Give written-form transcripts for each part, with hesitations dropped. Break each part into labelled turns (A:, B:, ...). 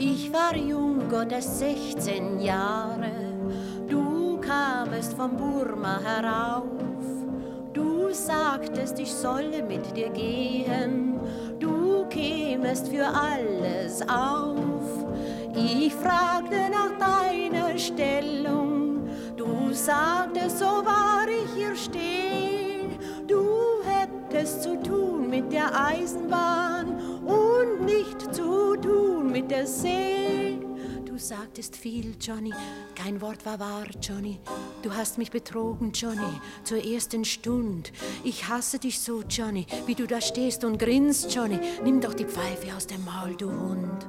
A: Ich war jung, Gott erst 16 Jahre. Du kamest vom Burma herauf. Du sagtest, ich solle mit dir gehen. Du kämest für alles auf. Ich fragte nach deiner Stellung. Du sagtest, so wahr ich hier stehe. Du hättest zu tun mit der Eisenbahn und nicht zu tun mit der See. Du sagtest viel, Johnny, kein Wort war wahr, Johnny. Du hast mich betrogen, Johnny, zur ersten Stund. Ich hasse dich so, Johnny, wie du da stehst und grinst, Johnny. Nimm doch die Pfeife aus dem Maul, du Hund.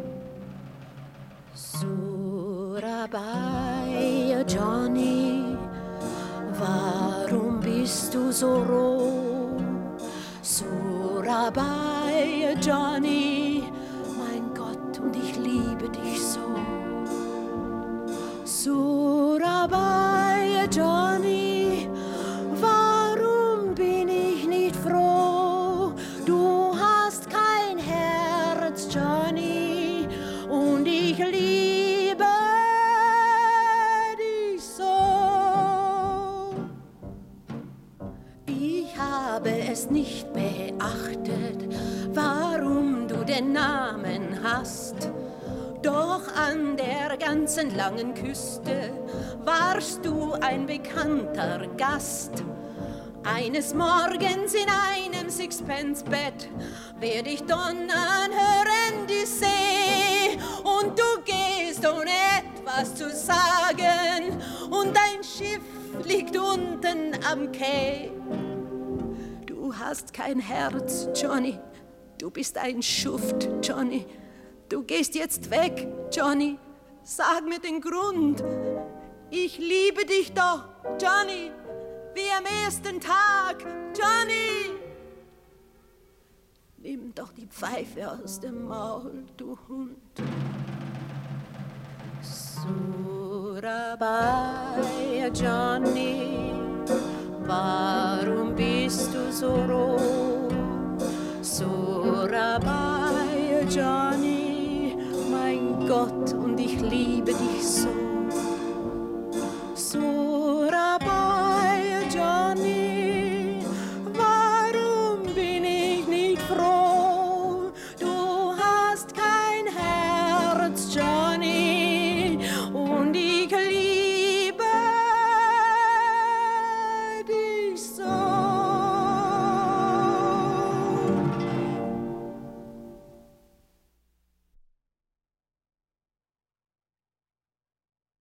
A: Surabaya, Johnny, warum bist du so roh? Surabaya, Johnny, mein Gott, und ich liebe dich so. Surabaya, Johnny, warum bin ich nicht froh? Du hast kein Herz, Johnny, und ich liebe dich so. Ich habe es nicht beachtet, warum du den Namen hast. Doch an der ganzen langen Küste warst du ein bekannter Gast. Eines Morgens in einem Sixpence-Bett werd ich donnern hören die See. Und du gehst ohne etwas zu sagen und dein Schiff liegt unten am Quai. Du hast kein Herz, Johnny, du bist ein Schuft, Johnny. Du gehst jetzt weg, Johnny. Sag mir den Grund. Ich liebe dich doch, Johnny, wie am ersten Tag, Johnny. Nimm doch die Pfeife aus dem Maul, du Hund. Surabaya, Johnny, warum bist du so roh? Surabaya, Johnny, mein Gott, und ich liebe dich so.